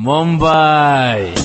मुंबई।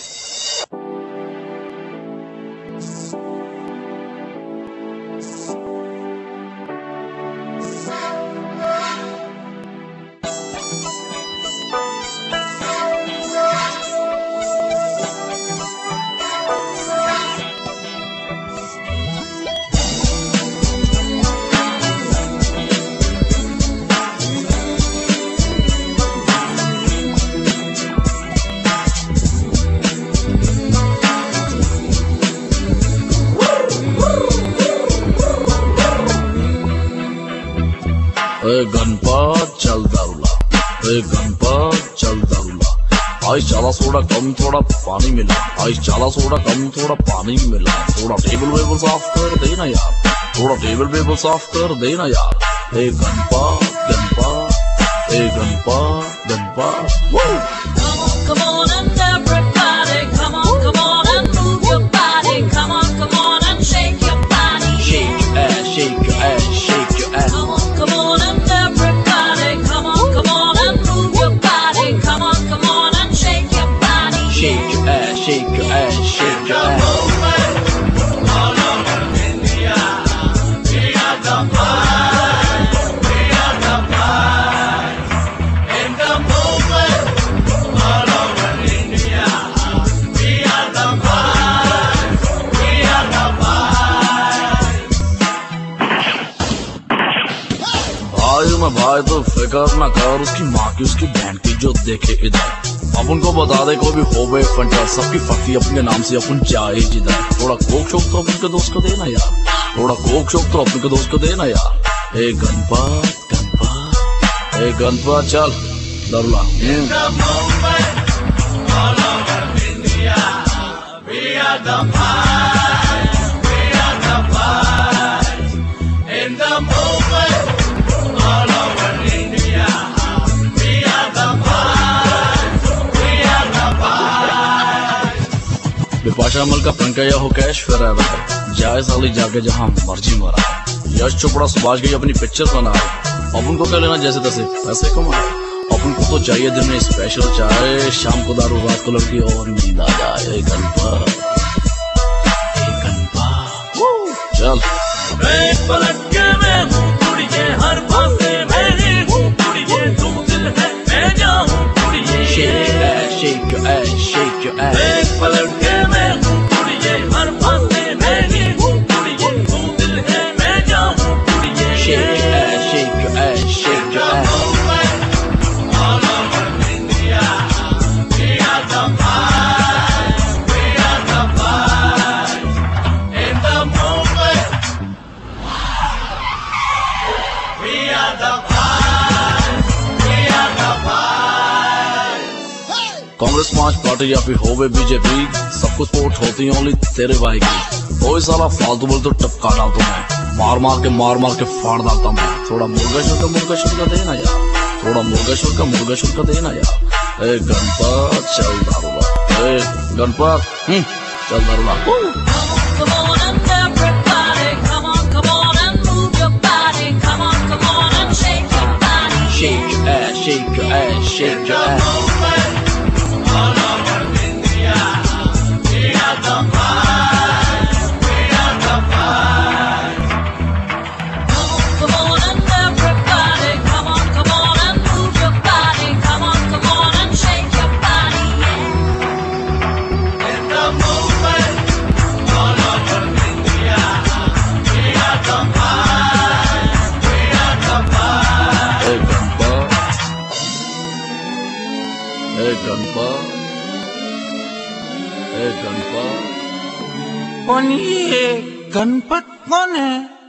गणपत चल दारूला, गणपत चल दारूला। आइस चाला सोडा कम थोड़ा पानी मिला, आइस चाला सोडा कम थोड़ा पानी मिला। थोड़ा टेबल वेबल साफ कर देना यार, थोड़ा टेबल वेबल साफ कर देना यार। Ganpat Ganpat Ganpat Ganpat. Come on and everybody, come on and move your body. Come on and shake your body. Shake your ass, shake your ass, shake your ass. Come on and everybody, come on and move your body. Come on and shake your body. Shake your ass, shake your ass, shake your ass. All over India, we are the boys, we are the boys. In the movement, all over India, we are the boys, we are the boys. भाई मैं भाई तो फिकर ना कर उसकी माँ की उसकी बहन की जो देखे इधर। अपन को बता दे कोई भी हो गए फंटा, सबकी फटी अपने नाम से अपन जाए जिधर। थोड़ा कोक शोक तो अपन के दोस्त को देना यार, थोड़ा कोक शोक तो अपन के दोस्त को देना यार। गणपत गणपत गणपत चल दारूला। In the movement, all over India, we are the boys, we are the boys. In the movement, all over India, we are the boys, we are the boys. Bipasha मल का पंकज हो कैश फॉरएवर, जाए साली जाके जहाँ मर्जी मरा। यश चोपड़ा सुभाष गई अपनी पिक्चर बना, अपन को कर लेना जैसे तैसे पैसे कमाए। अपन को तो चाहिए दिन में स्पेशल चाय, शाम को दारू रात को लड़की और नींद आ जाए। गणपत चल। एक पलट के मैं हूँ कुड़िए, हर फांसे मेरी हूँ कुड़िए, तुम दिल है मैं जाऊँ कुड़िए। Shake your ass, shake your ass, shake your ass. एक पलट के मैं हूँ कुड़िए, हर फांसे मेरी हूँ कुड़िए, तुम दिल है मैं जाऊँ कुड़िए। Shake your ass, shake your ass, shake your ass. All over India, we are the boys, we are the boys. In the movement, we are the boys, we are the boys. Congress march party या फिर होवे BJP, सब कुछ vote होती है only तेरे भाई की। कोई साला फालतू बोल तो टपका डालता मैं, मार मार के फाड़ डालता मैं। थोड़ा मुर्गा शुर का देना यार, थोड़ा मुर्गा शुर का देना यार। गणपत चल दारूला, गणपत चल दारूला। Come on and everybody, come on and move your body. Come on and shake your body. Shake your ass, shake your ass, shake your ass. All over India, we are the boys, we are the boys. Come on and everybody, come on and move your body. Come on and shake your body. In the movement, all over India, we are the boys, we are the boys. Ganpat Ganpat. कौन ये गणपत कौन है?